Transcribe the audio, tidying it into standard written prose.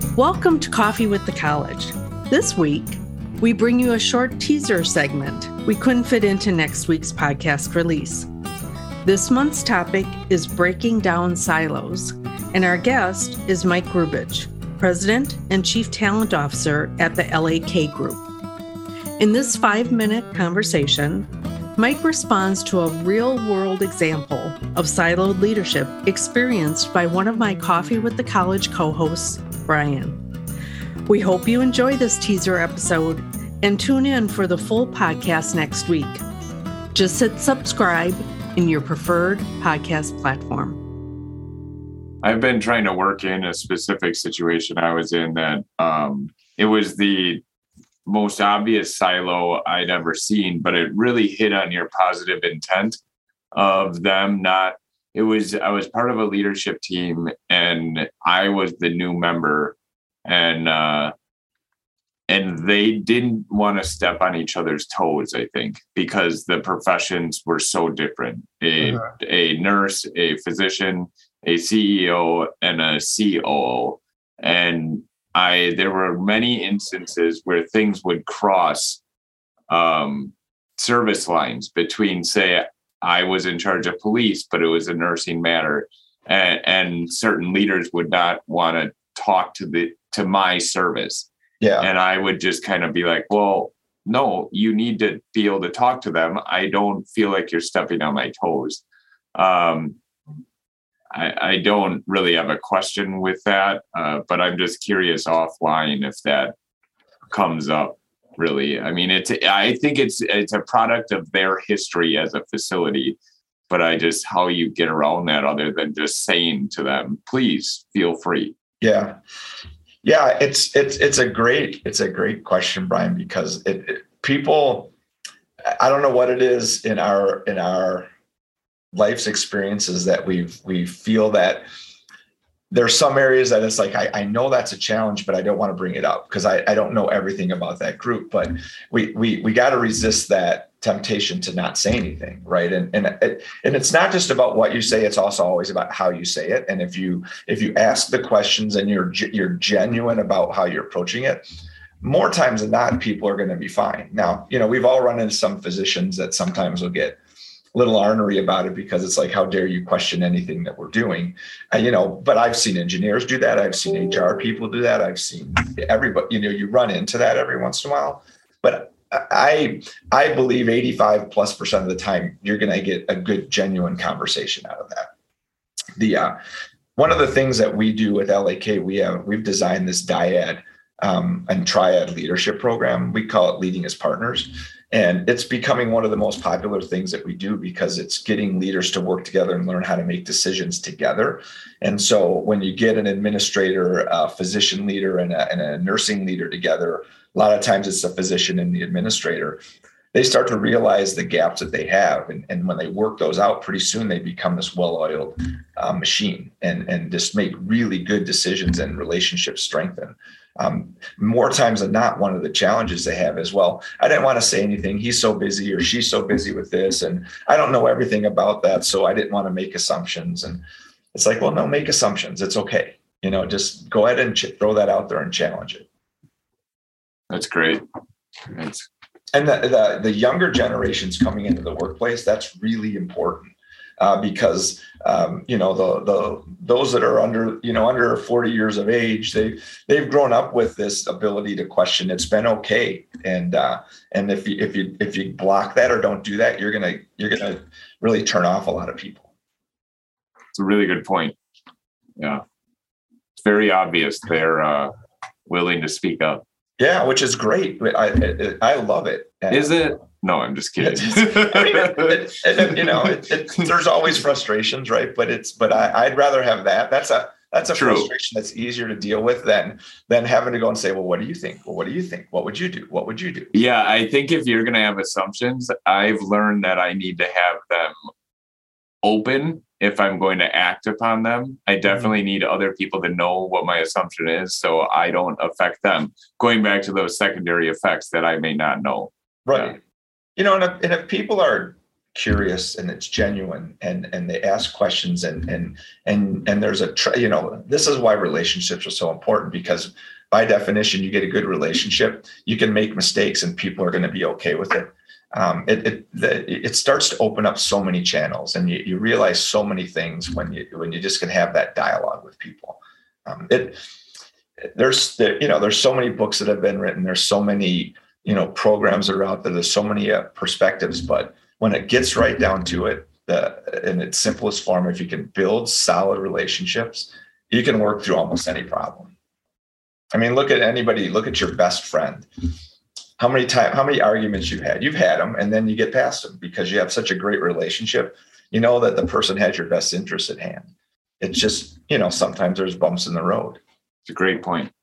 Welcome to Coffee with the College. This week, we bring you a short teaser segment we couldn't fit into next week's podcast release. This month's topic is breaking down silos, and our guest is Mike Grubich, President and Chief Talent Officer at the LAK Group. In this 5-minute conversation, Mike responds to a real-world example of siloed leadership experienced by one of my Coffee with the College co-hosts, Brian. We hope you enjoy this teaser episode and tune in for the full podcast next week. Just hit subscribe in your preferred podcast platform. I've been trying to work in a specific situation I was in that it was the most obvious silo I'd ever seen, but it really hit on your positive intent of them I was part of a leadership team and I was the new member and they didn't want to step on each other's toes, I think, because the professions were so different. A nurse, a physician, a CEO, and a COO. And there were many instances where things would cross service lines between, say, I was in charge of police, but it was a nursing matter, and certain leaders would not want to talk to my service. Yeah. And I would just kind of be like, well, no, you need to be able to talk to them. I don't feel like you're stepping on my toes. I don't really have a question with that, but I'm just curious offline if that comes up. Really, I mean, I think it's a product of their history as a facility, but how you get around that other than just saying to them, please feel free. Yeah, it's a great question, Brian, because people, I don't know what it is in our life's experiences that we feel that there's some areas that it's like, I know that's a challenge, but I don't want to bring it up because I don't know everything about that group. But we got to resist that temptation to not say anything, right? And it's not just about what you say; it's also always about how you say it. And if you ask the questions and you're genuine about how you're approaching it, more times than not, people are going to be fine. Now, we've all run into some physicians that sometimes will get a little ornery about it because it's like, how dare you question anything that we're doing? But I've seen engineers do that. I've seen HR people do that. I've seen everybody, you run into that every once in a while. But I believe 85+% of the time, you're going to get a good, genuine conversation out of that. One of the things that we do with LAK, we've designed this dyad and triad leadership program. We call it Leading as Partners. And it's becoming one of the most popular things that we do because it's getting leaders to work together and learn how to make decisions together. And so when you get an administrator, a physician leader, and a nursing leader together, a lot of times it's the physician and the administrator, they start to realize the gaps that they have. And when they work those out, pretty soon they become this well-oiled machine and just make really good decisions and relationships strengthen. More times than not, one of the challenges they have is, well, I didn't want to say anything. He's so busy or she's so busy with this. And I don't know everything about that. So I didn't want to make assumptions. And it's like, well, no, make assumptions. It's okay. Just go ahead and throw that out there and challenge it. That's great. And the younger generations coming into the workplace, that's really important. Because those that are under 40 years of age, they've grown up with this ability to question. It's been okay, and if you block that or don't do that, you're gonna really turn off a lot of people. It's a really good point. Yeah, it's very obvious they're willing to speak up. Yeah, which is great. I love it. Is it? No, I'm just kidding. There's always frustrations, right? But I'd rather have that. That's a True. Frustration that's easier to deal with than having to go and say, well, what do you think? Well, what do you think? What would you do? What would you do? Yeah, I think if you're going to have assumptions, I've learned that I need to have them open if I'm going to act upon them. I definitely need other people to know what my assumption is so I don't affect them. Going back to those secondary effects that I may not know. Right. And if people are curious and it's genuine and they ask questions and there's this is why relationships are so important, because by definition, you get a good relationship, you can make mistakes and people are going to be okay with it. It starts to open up so many channels, and you realize so many things when you just can have that dialogue with people. There's so many books that have been written. There's so many, programs that are out there. There's so many perspectives, but when it gets right down to it, in its simplest form, if you can build solid relationships, you can work through almost any problem. I mean, look at your best friend. How many arguments you've had? You've had them, and then you get past them because you have such a great relationship. You know that the person has your best interest at hand. It's just, sometimes there's bumps in the road. It's a great point.